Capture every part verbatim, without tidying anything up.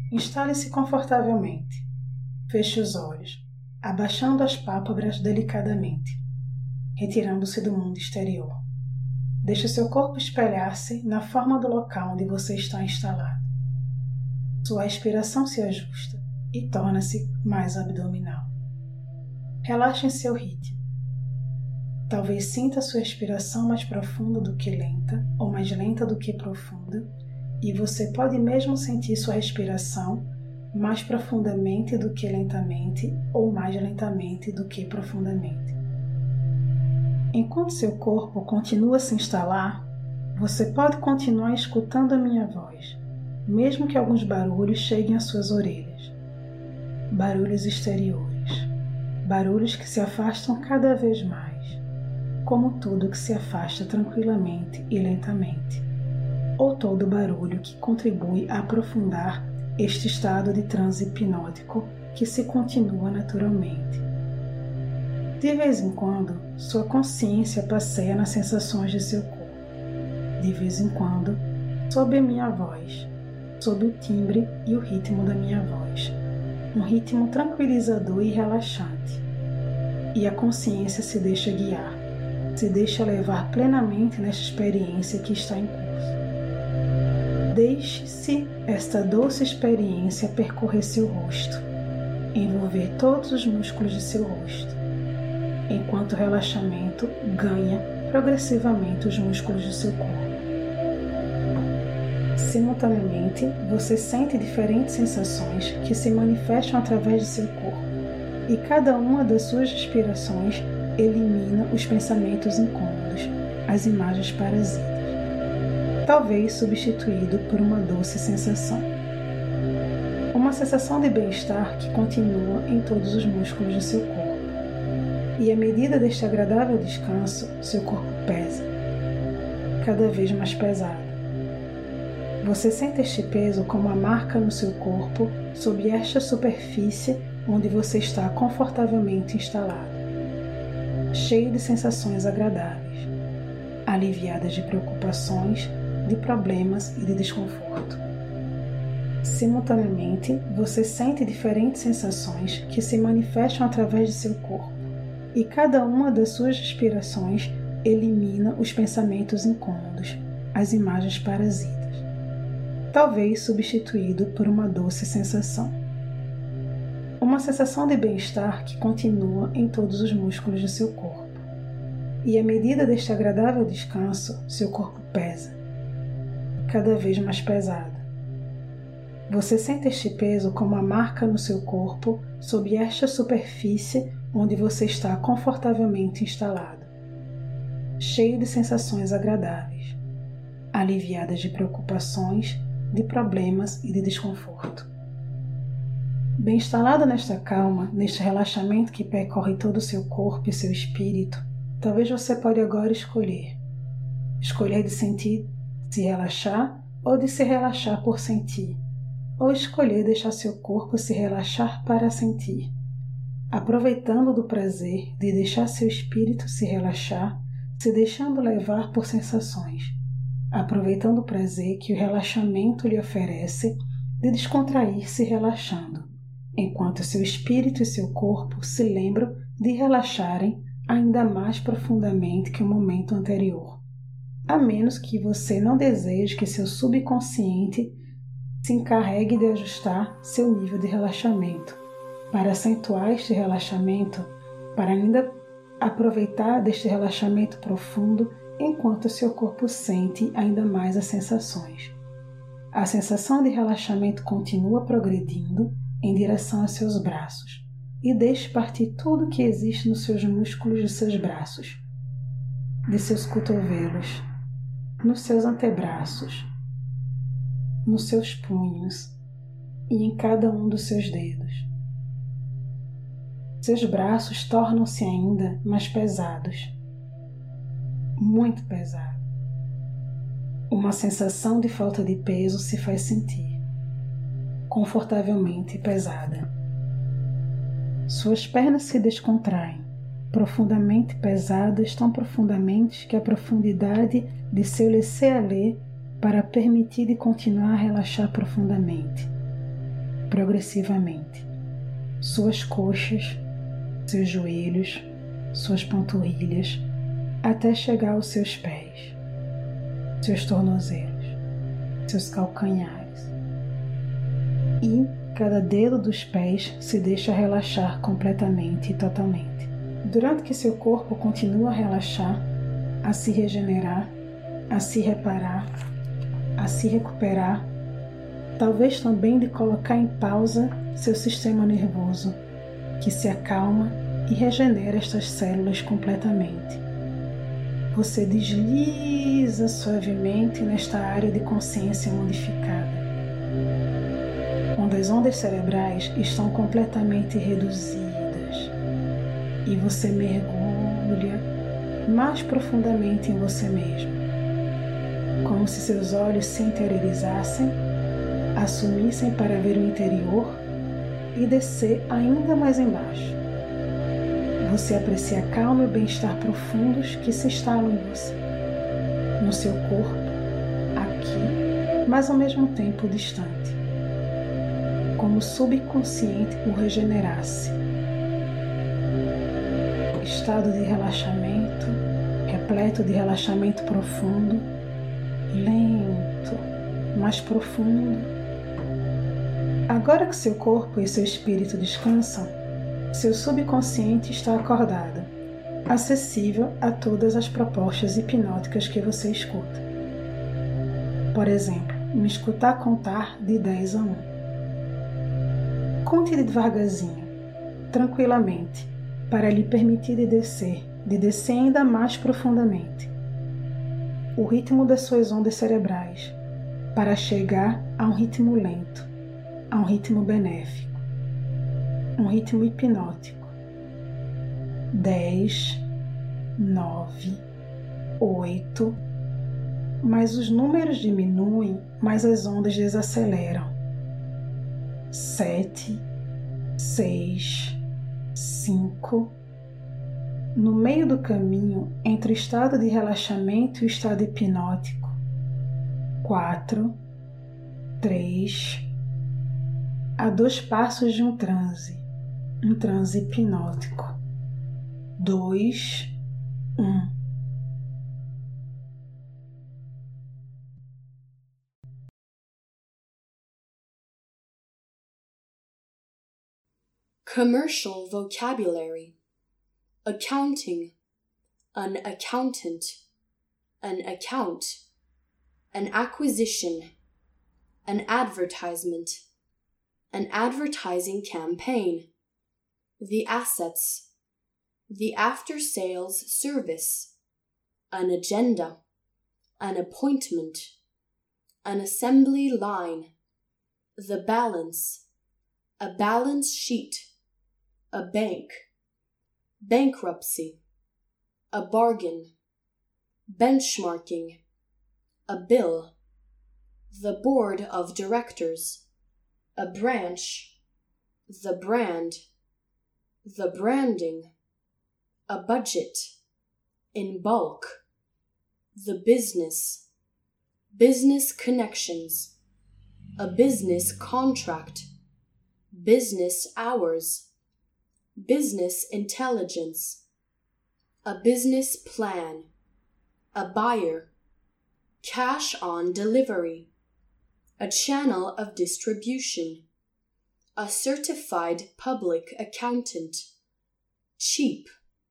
Instale-se confortavelmente. Feche os olhos, abaixando as pálpebras delicadamente, retirando-se do mundo exterior. Deixe seu corpo espelhar-se na forma do local onde você está instalado. Sua respiração se ajusta e torna-se mais abdominal. Relaxe em seu ritmo. Talvez sinta sua respiração mais profunda do que lenta, ou mais lenta do que profunda, e você pode mesmo sentir sua respiração mais profundamente do que lentamente, ou mais lentamente do que profundamente. Enquanto seu corpo continua a se instalar, você pode continuar escutando a minha voz, mesmo que alguns barulhos cheguem às suas orelhas. Barulhos exteriores, barulhos que se afastam cada vez mais, como tudo que se afasta tranquilamente e lentamente, ou todo barulho que contribui a aprofundar este estado de transe hipnótico que se continua naturalmente. De vez em quando, sua consciência passeia nas sensações de seu corpo. De vez em quando, sob a minha voz, sob o timbre e o ritmo da minha voz, um ritmo tranquilizador e relaxante. E a consciência se deixa guiar, se deixa levar plenamente nesta experiência que está em curso. Deixe-se esta doce experiência percorrer seu rosto, envolver todos os músculos de seu rosto, enquanto o relaxamento ganha progressivamente os músculos do seu corpo. Simultaneamente, você sente diferentes sensações que se manifestam através de seu corpo, e cada uma das suas respirações elimina os pensamentos incômodos, as imagens parasitas, talvez substituído por uma doce sensação. Uma sensação de bem-estar que continua em todos os músculos do seu corpo. E à medida deste agradável descanso, seu corpo pesa, cada vez mais pesado. Você sente este peso como uma marca no seu corpo sob esta superfície onde você está confortavelmente instalado, cheio de sensações agradáveis, aliviadas de preocupações, de problemas e de desconforto. Simultaneamente, você sente diferentes sensações que se manifestam através de seu corpo, e cada uma das suas respirações elimina os pensamentos incômodos, as imagens parasitas, talvez substituído por uma doce sensação. Uma sensação de bem-estar que continua em todos os músculos do seu corpo. E à medida deste agradável descanso, seu corpo pesa, cada vez mais pesado. Você sente este peso como uma marca no seu corpo sob esta superfície onde você está confortavelmente instalado, cheio de sensações agradáveis, aliviadas de preocupações, de problemas e de desconforto. Bem instalado nesta calma, neste relaxamento que percorre todo o seu corpo e seu espírito, talvez você pode agora escolher. Escolher de sentir, se relaxar, ou de se relaxar por sentir, ou escolher deixar seu corpo se relaxar para sentir, aproveitando do prazer de deixar seu espírito se relaxar, se deixando levar por sensações, aproveitando o prazer que o relaxamento lhe oferece de descontrair-se relaxando, enquanto seu espírito e seu corpo se lembram de relaxarem ainda mais profundamente que o momento anterior, a menos que você não deseje que seu subconsciente se encarregue de ajustar seu nível de relaxamento, para acentuar este relaxamento, para ainda aproveitar deste relaxamento profundo enquanto seu corpo sente ainda mais as sensações. A sensação de relaxamento continua progredindo em direção aos seus braços e deixe partir tudo que existe nos seus músculos de seus braços, de seus cotovelos, nos seus antebraços, nos seus punhos e em cada um dos seus dedos. Seus braços tornam-se ainda mais pesados, muito pesados. Uma sensação de falta de peso se faz sentir, confortavelmente pesada. Suas pernas se descontraem, profundamente pesadas, tão profundamente que a profundidade de seu laisser-aller para permitir de continuar a relaxar profundamente. progressivamente. Suas coxas, seus joelhos, suas panturrilhas, até chegar aos seus pés, seus tornozelos, seus calcanhares. E cada dedo dos pés se deixa relaxar completamente e totalmente. Durante que seu corpo continua a relaxar, a se regenerar, a se reparar, a se recuperar, talvez também de colocar em pausa seu sistema nervoso, que se acalma e regenera estas células completamente. Você desliza suavemente nesta área de consciência modificada, onde as ondas cerebrais estão completamente reduzidas e você mergulha mais profundamente em você mesmo, como se seus olhos se interiorizassem, assumissem para ver o interior e descer ainda mais embaixo. Você aprecia a calma e o bem-estar profundos que se instalam em você, no seu corpo, aqui, mas ao mesmo tempo distante, como o subconsciente o regenerasse. Estado de relaxamento, repleto de relaxamento profundo, lento, mais profundo. Agora que seu corpo e seu espírito descansam, seu subconsciente está acordado, acessível a todas as propostas hipnóticas que você escuta. Por exemplo, me escutar contar de dez a um. Conte devagarzinho, tranquilamente, para lhe permitir de descer, de descer ainda mais profundamente. O ritmo das suas ondas cerebrais, para chegar a um ritmo lento, a um ritmo benéfico, um ritmo hipnótico. Dez, nove, oito, mas os números diminuem, mas as ondas desaceleram. Sete, seis, cinco. No meio do caminho entre o estado de relaxamento e o estado hipnótico. Quatro, três. A dois passos de um transe, um transe hipnótico. Dois, um. Commercial vocabulary: accounting, an accountant, an account, an acquisition, an advertisement, an advertising campaign, the assets, the after-sales service, an agenda, an appointment, an assembly line, the balance, a balance sheet, a bank, bankruptcy, a bargain, benchmarking, a bill, the board of directors, a branch, the brand, the branding, a budget, in bulk, the business, business connections, a business contract, business hours, business intelligence, a business plan, a buyer, cash on delivery, a channel of distribution, a certified public accountant, cheap,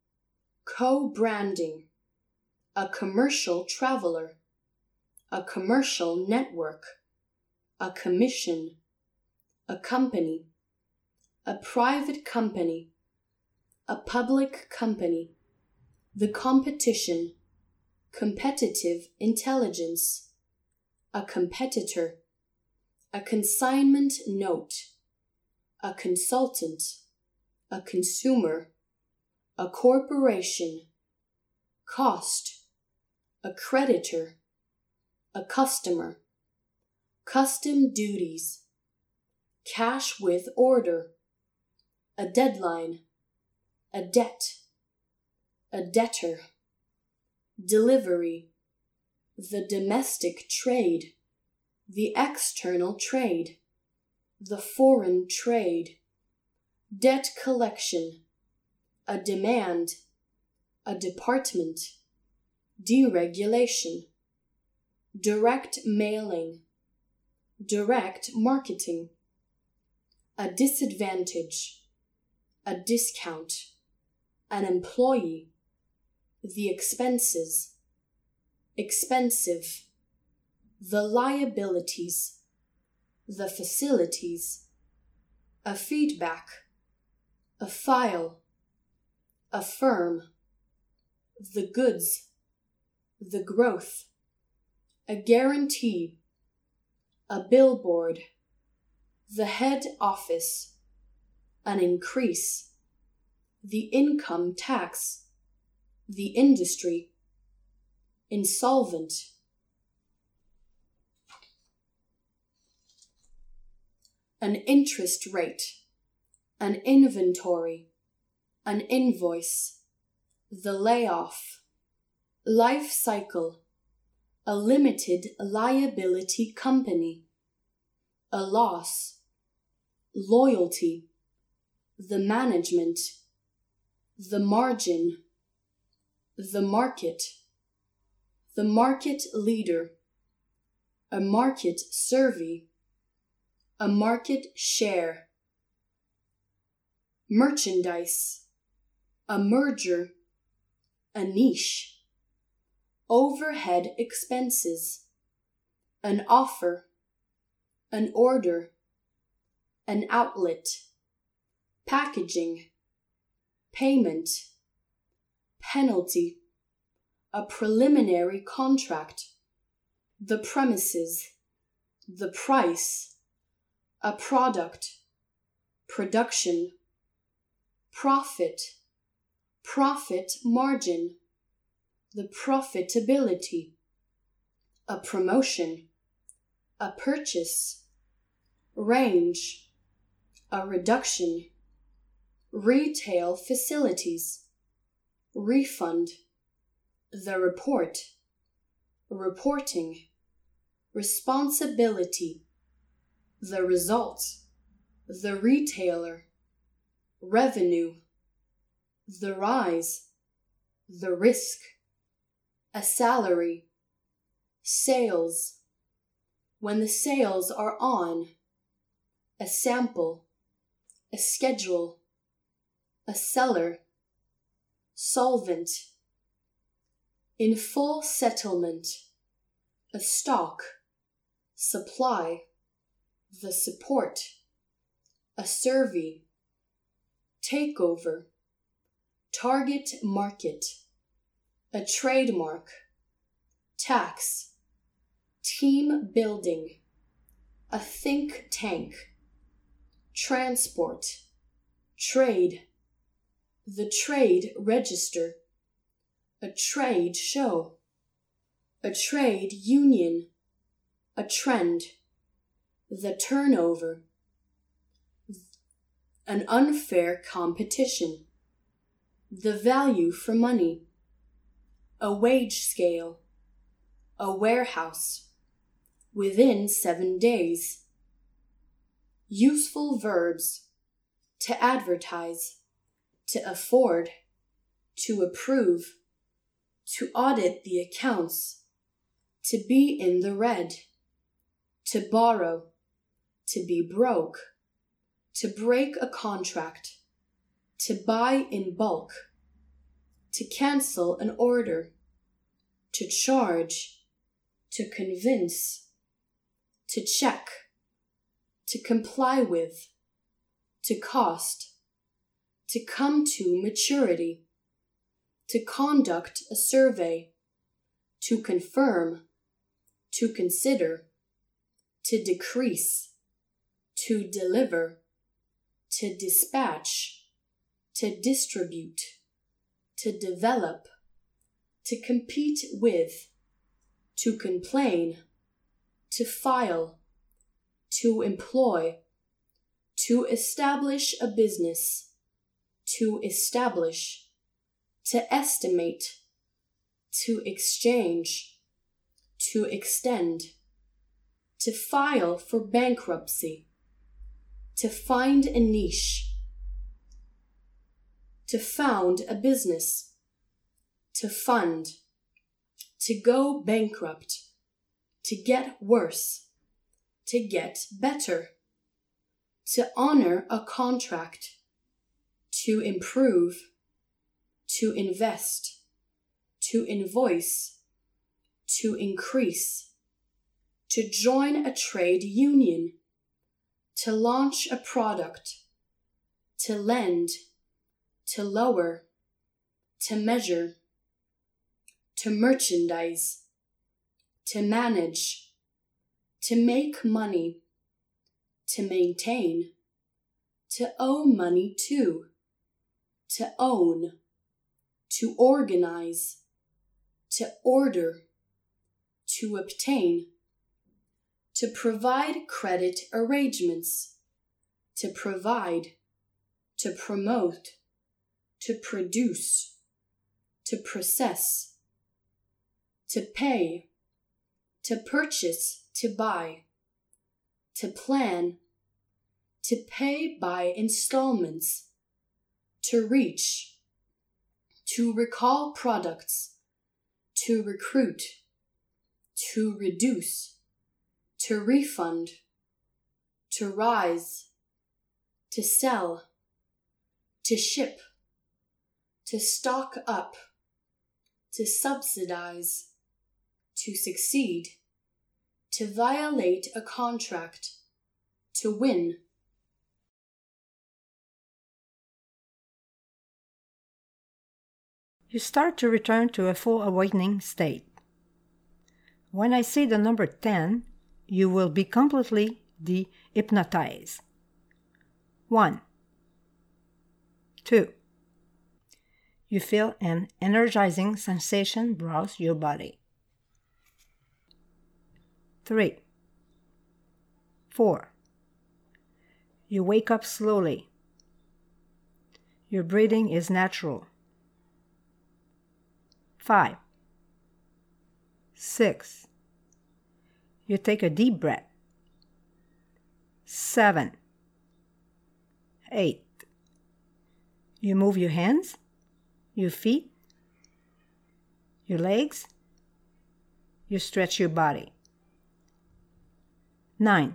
co-branding, a commercial traveler, a commercial network, a commission, a company, a private company, a public company, the competition, competitive intelligence, a competitor, a consignment note, a consultant, a consumer, a corporation, cost, a creditor, a customer, custom duties, cash with order, a deadline, a debt, a debtor, delivery, the domestic trade, the external trade, the foreign trade, debt collection, a demand, a department, deregulation, direct mailing, direct marketing, a disadvantage, a discount, an employee, the expenses, expensive, the liabilities, the facilities, a feedback, a file, a firm, the goods, the growth, a guarantee, a billboard, the head office, an increase, the income tax, the industry, insolvent, an interest rate, an inventory, an invoice, the layoff, life cycle, a limited liability company, a loss, loyalty, the management, the margin, the market, the market leader, a market survey, a market share, merchandise, a merger, a niche, overhead expenses, an offer, an order, an outlet, packaging, payment, penalty, a preliminary contract, the premises, the price, a product, production, profit, profit margin, the profitability, a promotion, a purchase, range, a reduction, retail facilities, refund, the report, reporting, responsibility, the result, the retailer, revenue, the rise, the risk, a salary, sales, when the sales are on, a sample, a schedule, a seller, solvent, in full settlement, a stock, supply, the support, a survey, takeover, target market, a trademark, tax, team building, a think tank, transport, trade, the trade register, a trade show, a trade union, a trend, the turnover, an unfair competition, the value for money, a wage scale, a warehouse, within seven days. Useful verbs, to advertise, to afford, to approve, to audit the accounts, to be in the red, to borrow, to be broke, to break a contract, to buy in bulk, to cancel an order, to charge, to convince, to check, to comply with, to cost, to come to maturity, to conduct a survey, to confirm, to consider, to decrease, to deliver, to dispatch, to distribute, to develop, to compete with, to complain, to file, to employ, to establish a business, to establish, to estimate, to exchange, to extend, to file for bankruptcy, to find a niche, to found a business, to fund, to go bankrupt, to get worse, to get better, to honor a contract, to improve, to invest, to invoice, to increase, to join a trade union, to launch a product, to lend, to lower, to measure, to merchandise, to manage, to make money, to maintain, to owe money to, to own, to organize, to order, to obtain, to provide credit arrangements, to provide, to promote, to produce, to process, to pay, to purchase, to buy, to plan, to pay by installments, to reach, to recall products, to recruit, to reduce, to refund, to rise, to sell, to ship, to stock up, to subsidize, to succeed, to violate a contract, to win. You start to return to a full awakening state. When I say the number ten, you will be completely de-hypnotized. One. Two. You feel an energizing sensation browse your body. Three. Four. You wake up slowly. Your breathing is natural. Five. Six. You take a deep breath. Seven. Eight. You move your hands, your feet, your legs. You stretch your body. Nine.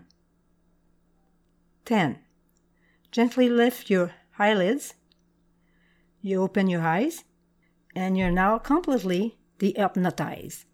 Ten. Gently lift your eyelids. You open your eyes, and you're now completely de-hypnotized.